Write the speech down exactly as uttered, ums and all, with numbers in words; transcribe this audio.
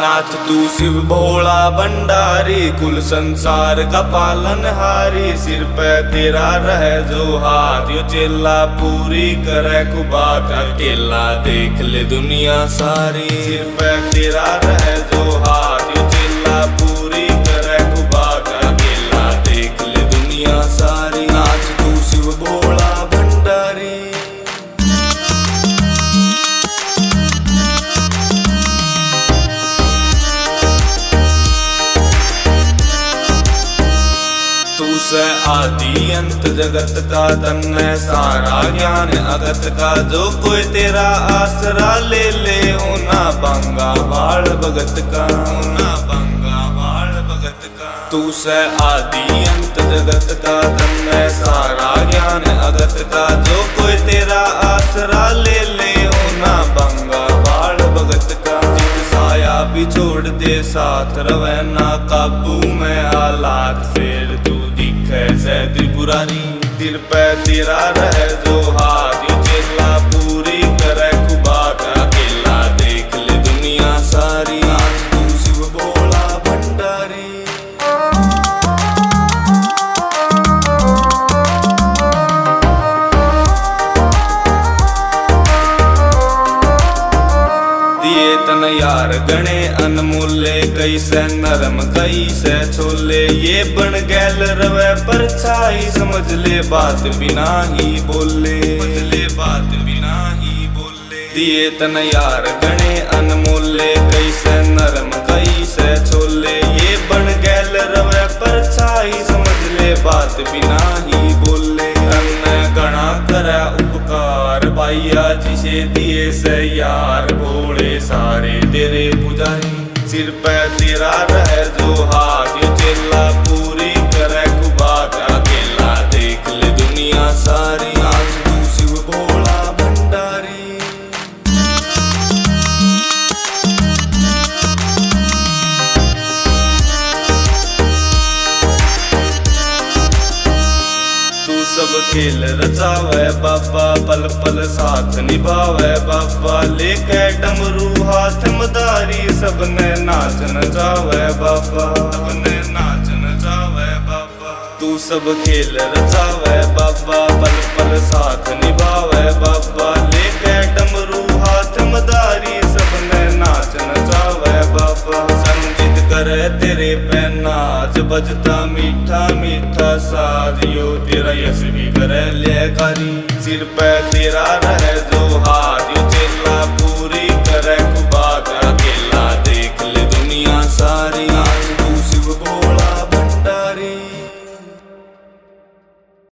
नाथ तू शिव भोला भंडारी, कुल संसार का पालनहारी। सिर पे तेरा रहे जो हाथ, यो चेला पूरी करे को बात। अकेला देख ले दुनिया सारी, सिर पे तेरा रहे जो हाथ, यो चेला पूरी करे को बात। अकेला देख ले दुनिया सारी, नाथ तू शिव भोला भंडारी। तू से आदि अंत जगत का, तन्ने सारा ज्ञान अगत का। जो कोई तेरा आसरा ले ले, होना बांगा बाल भगत का, होना बांगा बाल भगत का। तू से आदि अंत जगत का, तन्ने सारा ज्ञान अगत का। जो कोई तेरा आसरा ले ले, होना बांगा बाल भगत का। जित साया भी छोड़ दे साथ, रवे ना काबू में हालात। फिर तू दिखे त्रिपुरारी, सिर पे तेरा रहे जो हाथ, यो चेला पूरी करे को बात। अकेला देख ले दुनिया सारी, नाथ तू शिव भोला भंडारी। दिए तन यार गणे अनमोले, कैसे नरम कैसे छोले। ये बन गैल रवे परछाई, समझ ले बात बिना ही बोले, समझ ले बात बिना ही बोले। दिए तन यार गणे अनमोले, कैसे नरम कैसे छोले। ये बन गैल रवे परछाई, समझ ले बात बिना ही बोले। तन्ने गणा करे उपकार, भाइया जिसे दिए से यार। भोले सारे तेरे पुजारी, सिर पे तेरा रहे जो हाथ, यो चेला पूरी करे को बात। अकेला देख ले दुनिया सारी, नाथ तू शिव भोला भंडारी। तू सब खेल रचावे बाबा, पल पल साथ निभावे बाबा। लेके डमरू हाथ मदारी, सबने नाच नचावे बाबा, सबने नाच नचावे बाबा। तू सब खेल रचावे बाबा, पल पल साथ निभावे बाबा। लेके डमरू हाथ मदारी, सबने नाच नचावे बाबा। संगीत करे तेरे पे नाच, बजता मीठा मीठा साज। यो तेरा यश भी करे ले कारी, सिर पे तेरा रहे जो हाथ।